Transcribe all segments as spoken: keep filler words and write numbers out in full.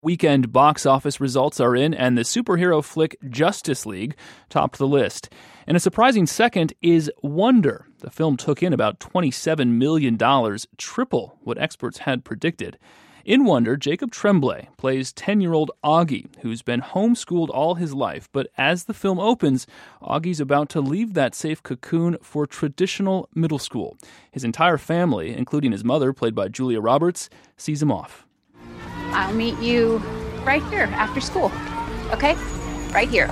Weekend box office results are in, and the superhero flick Justice League topped the list. And a surprising second is Wonder. The film took in about twenty-seven million dollars, triple what experts had predicted. In Wonder, Jacob Tremblay plays ten-year-old Augie, who's been homeschooled all his life. But as the film opens, Augie's about to leave that safe cocoon for traditional middle school. His entire family, including his mother, played by Julia Roberts, sees him off. I'll meet you right here after school, okay? Right here.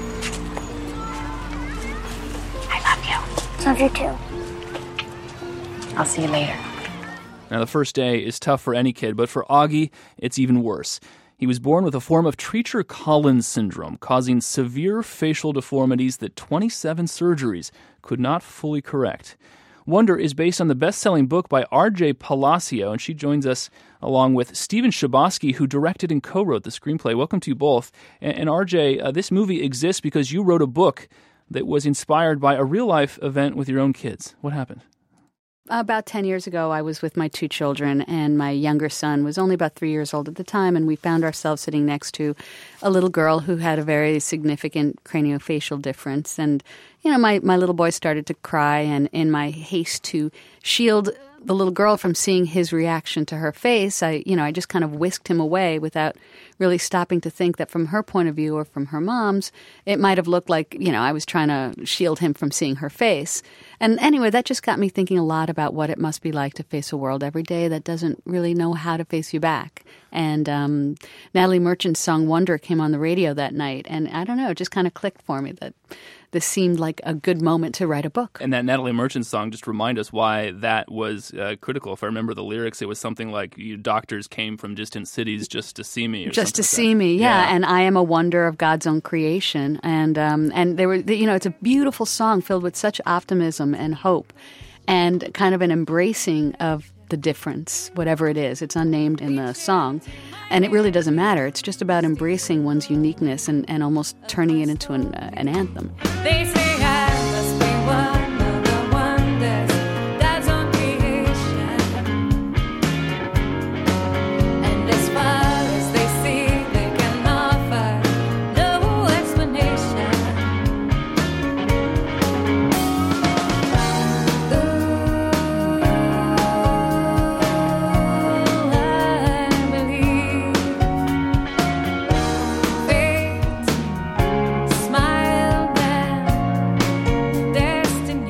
I love you. Love you too. I'll see you later. Now, the first day is tough for any kid, but for Augie, it's even worse. He was born with a form of Treacher-Collins syndrome, causing severe facial deformities that twenty-seven surgeries could not fully correct. Wonder is based on the best-selling book by R J Palacio, and she joins us along with Steven Chbosky, who directed and co-wrote the screenplay. Welcome to you both. And, and R J, uh, this movie exists because you wrote a book that was inspired by a real-life event with your own kids. What happened? About ten years ago, I was with my two children, and my younger son was only about three years old at the time, and we found ourselves sitting next to a little girl who had a very significant craniofacial difference. And, you know, my, my little boy started to cry, and in my haste to shield the little girl from seeing his reaction to her face, I, you know, I just kind of whisked him away without really stopping to think that from her point of view or from her mom's, it might have looked like, you know, I was trying to shield him from seeing her face. And anyway, that just got me thinking a lot about what it must be like to face a world every day that doesn't really know how to face you back. And um, Natalie Merchant's song Wonder came on the radio that night, and I don't know, it just kind of clicked for me that this seemed like a good moment to write a book. And that Natalie Merchant song, just remind us why that was uh, critical. If I remember the lyrics, it was something like, you doctors came from distant cities just to see me. Or just to like see that. me, yeah. yeah. And I am a wonder of God's own creation. And um, and there were, you know, it's a beautiful song filled with such optimism and hope and kind of an embracing of the difference, whatever it is. It's unnamed in the song. And it really doesn't matter. It's just about embracing one's uniqueness and, and almost turning it into an, uh, an anthem. They say I must be one of the wonders God's own creation. And as far as they see, they can offer no explanation. Ooh, I believe fate smiled at destiny.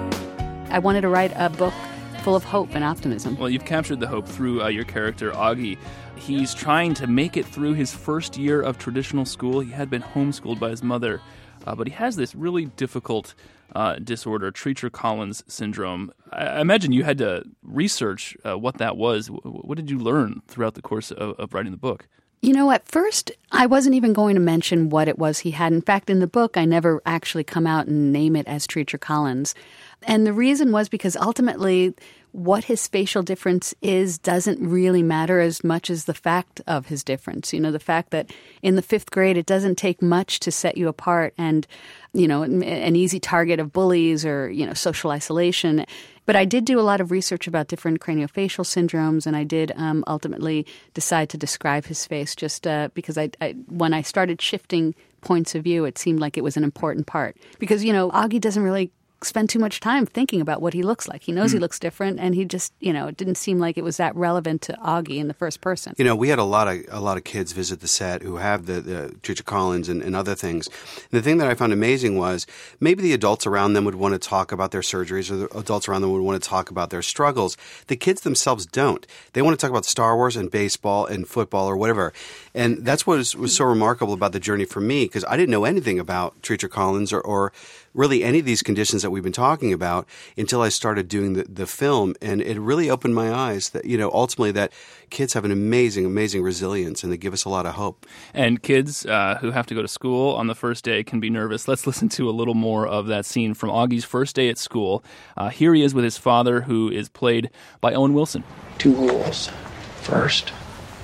I wanted to write a book full of hope and optimism. Well, you've captured the hope through uh, your character, Augie. He's trying to make it through his first year of traditional school. He had been homeschooled by his mother, uh, but he has this really difficult uh, disorder, Treacher-Collins syndrome. I-, I imagine you had to research uh, what that was. W- what did you learn throughout the course of, of writing the book? You know, at first, I wasn't even going to mention what it was he had. In fact, in the book, I never actually come out and name it as Treacher-Collins. And the reason was because ultimately what his facial difference is doesn't really matter as much as the fact of his difference. You know, the fact that in the fifth grade, it doesn't take much to set you apart and, you know, an easy target of bullies or, you know, social isolation. But I did do a lot of research about different craniofacial syndromes, and I did um, ultimately decide to describe his face just uh, because I, I, when I started shifting points of view, it seemed like it was an important part. Because, you know, Augie doesn't really spend too much time thinking about what he looks like. He knows mm. he looks different, and he just, you know, it didn't seem like it was that relevant to Augie in the first person. You know, we had a lot of a lot of kids visit the set who have the, the Treacher-Collins and, and other things. And the thing that I found amazing was maybe the adults around them would want to talk about their surgeries, or the adults around them would want to talk about their struggles. The kids themselves don't. They want to talk about Star Wars and baseball and football or whatever. And that's what was, was so remarkable about the journey for me, because I didn't know anything about Treacher-Collins or, or really any of these conditions that we've been talking about until I started doing the, the film. And it really opened my eyes that, you know, ultimately that kids have an amazing, amazing resilience, and they give us a lot of hope. And kids uh, who have to go to school on the first day can be nervous. Let's listen to a little more of that scene from Augie's first day at school. Uh, here he is with his father, who is played by Owen Wilson. Two rules. First,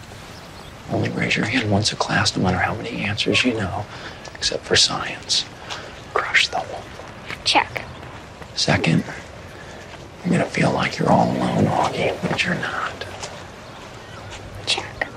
only raise your hand once a class, no matter how many answers you know, except for science. Crush them. Check. Second, you're going to feel like you're all alone, Augie, but you're not. Check.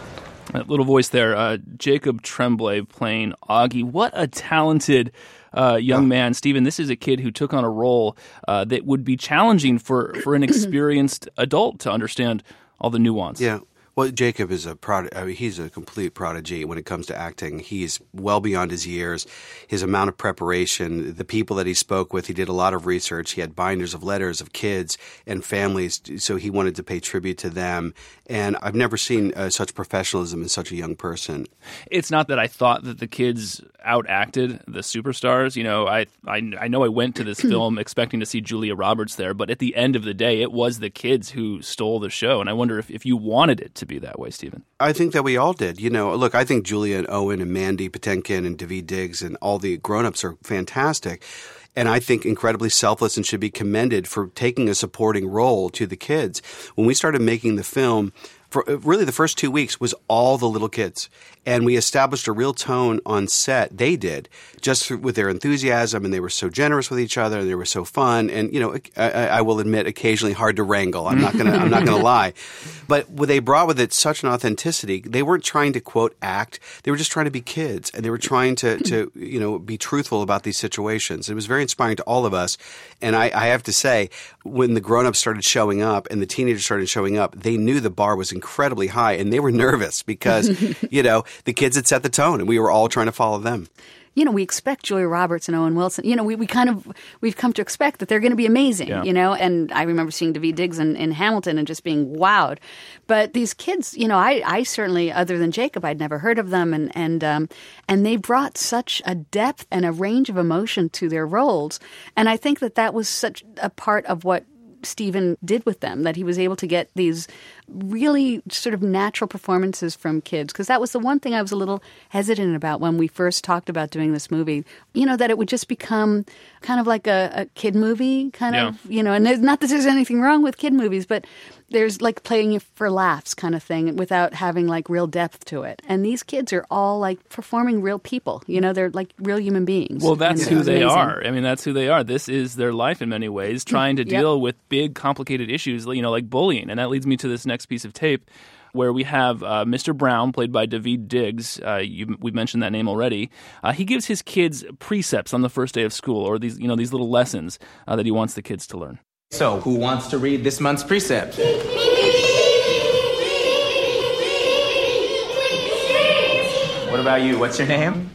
That little voice there, uh, Jacob Tremblay playing Augie. What a talented uh, young man. Stephen, this is a kid who took on a role uh, that would be challenging for, for an experienced adult to understand all the nuance. Yeah. Well, Jacob is a prod- I mean, he's a complete prodigy when it comes to acting. He's well beyond his years. His amount of preparation, the people that he spoke with, he did a lot of research. He had binders of letters of kids and families, so he wanted to pay tribute to them. And I've never seen uh, such professionalism in such a young person. It's not that I thought that the kids outacted the superstars. You know, I I, I know I went to this film expecting to see Julia Roberts there, but at the end of the day, it was the kids who stole the show. And I wonder if, if you wanted it to be that way, Stephen. I think that we all did. You know, look, I think Julia and Owen and Mandy Patinkin and Daveed Diggs and all the grown-ups are fantastic. And I think incredibly selfless and should be commended for taking a supporting role to the kids. When we started making the film, for really the first two weeks was all the little kids. And we established a real tone on set, they did, just through, with their enthusiasm, and they were so generous with each other, and they were so fun. And, you know, I, I will admit, occasionally hard to wrangle. I'm not gonna, I'm not gonna lie. But they brought with it such an authenticity. They weren't trying to, quote, act. They were just trying to be kids, and they were trying to, to you know, be truthful about these situations. It was very inspiring to all of us. And I, I have to say, when the grown-ups started showing up and the teenagers started showing up, they knew the bar was incredibly high, and they were nervous because, you know, the kids had set the tone, and we were all trying to follow them. You know, we expect Julia Roberts and Owen Wilson. You know, we, we kind of, we've come to expect that they're going to be amazing, yeah. you know, and I remember seeing Daveed Diggs in, in Hamilton and just being wowed. But these kids, you know, I, I certainly, other than Jacob, I'd never heard of them. And, and, um, and they brought such a depth and a range of emotion to their roles. And I think that that was such a part of what Stephen did with them, that he was able to get these really sort of natural performances from kids. Because that was the one thing I was a little hesitant about when we first talked about doing this movie, you know, that it would just become kind of like a, a kid movie, kind yeah. of, you know, and there's not that there's anything wrong with kid movies, but there's like playing for laughs kind of thing without having like real depth to it. And these kids are all like performing real people, you know, they're like real human beings. Well, that's and who they amazing. are. I mean, that's who they are. This is their life in many ways, trying to deal yep. with big, complicated issues, you know, like bullying. And that leads me to this next piece of tape where we have uh, Mister Brown, played by Daveed Diggs. Uh, you, we've mentioned that name already. Uh, he gives his kids precepts on the first day of school, or these, you know, these little lessons uh, that he wants the kids to learn. So, who wants to read this month's precept? What about you? What's your name?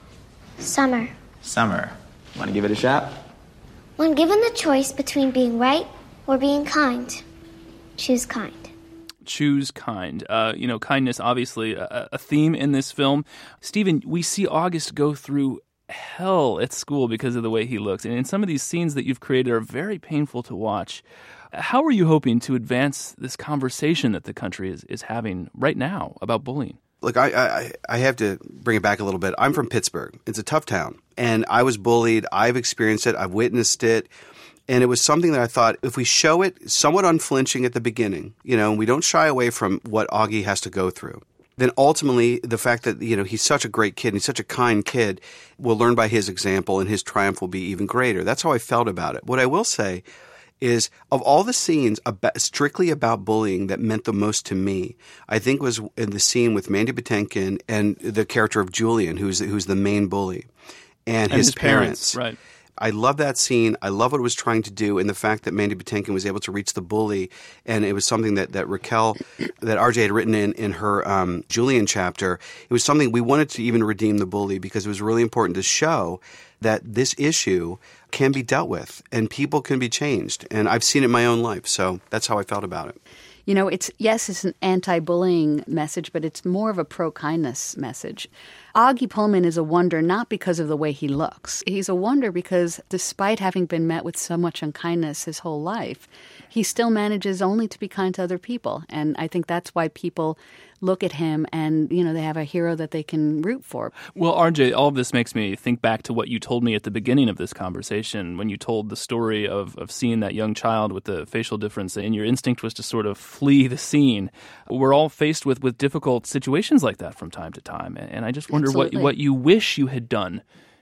Summer. Summer. Want to give it a shot? When given the choice between being right or being kind, choose kind. Choose kind. Uh, you know, kindness, obviously, a, a theme in this film. Stephen, we see August go through hell at school because of the way he looks. And in some of these scenes that you've created are very painful to watch. How are you hoping to advance this conversation that the country is, is having right now about bullying? Look, I, I I have to bring it back a little bit. I'm from Pittsburgh. It's a tough town. And I was bullied. I've experienced it. I've witnessed it. And it was something that I thought, if we show it somewhat unflinching at the beginning, you know, and we don't shy away from what Augie has to go through, then ultimately the fact that, you know, he's such a great kid and he's such a kind kid, we'll learn by his example and his triumph will be even greater. That's how I felt about it. What I will say is, of all the scenes about, strictly about bullying that meant the most to me, I think was in the scene with Mandy Patinkin and the character of Julian, who's who's the main bully, and, and his, his parents. parents. Right. I love that scene. I love what it was trying to do, and the fact that Mandy Patinkin was able to reach the bully, and it was something that, that Raquel, that R J had written in, in her um, Julian chapter. It was something we wanted to even redeem the bully because it was really important to show that this issue can be dealt with and people can be changed. And I've seen it in my own life, so that's how I felt about it. You know, it's yes, it's an anti-bullying message, but it's more of a pro-kindness message. Augie Pullman is a wonder not because of the way he looks. He's a wonder because despite having been met with so much unkindness his whole life, he still manages only to be kind to other people. And I think that's why people look at him and, you know, they have a hero that they can root for. Well, R J, all of this makes me think back to what you told me at the beginning of this conversation when you told the story of, of seeing that young child with the facial difference, and your instinct was to sort of flee the scene. We're all faced with, with difficult situations like that from time to time. And I just wonder what, what you wish you had done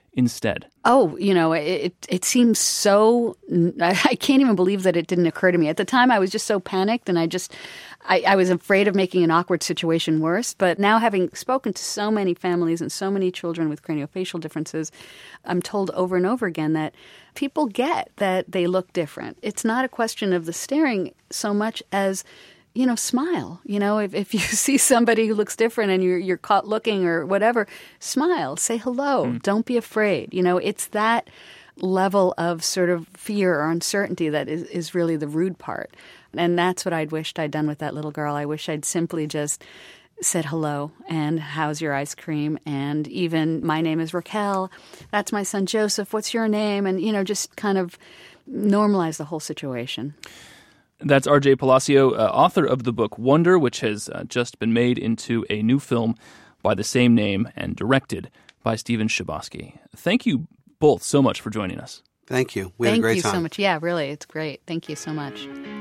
instead? Oh, you know, it it seems so, I can't even believe that it didn't occur to me. At the time, I was just so panicked, and I just, I, I was afraid of making an awkward situation worse. But now, having spoken to so many families and so many children with craniofacial differences, I'm told over and over again that people get that they look different. It's not a question of the staring so much as, you know, smile. You know, if, if you see somebody who looks different and you're you're caught looking or whatever, smile, say hello. Mm. Don't be afraid. You know, it's that level of sort of fear or uncertainty that is, is really the rude part. And that's what I'd wished I'd done with that little girl. I wish I'd simply just said hello and how's your ice cream, and even my name is Raquel. That's my son Joseph. What's your name? And, you know, just kind of normalize the whole situation. That's R J Palacio, uh, author of the book Wonder, which has uh, just been made into a new film by the same name and directed by Steven Chbosky. Thank you both so much for joining us. Thank you. We Thank had a great you time. so much. Yeah, really, it's great. Thank you so much.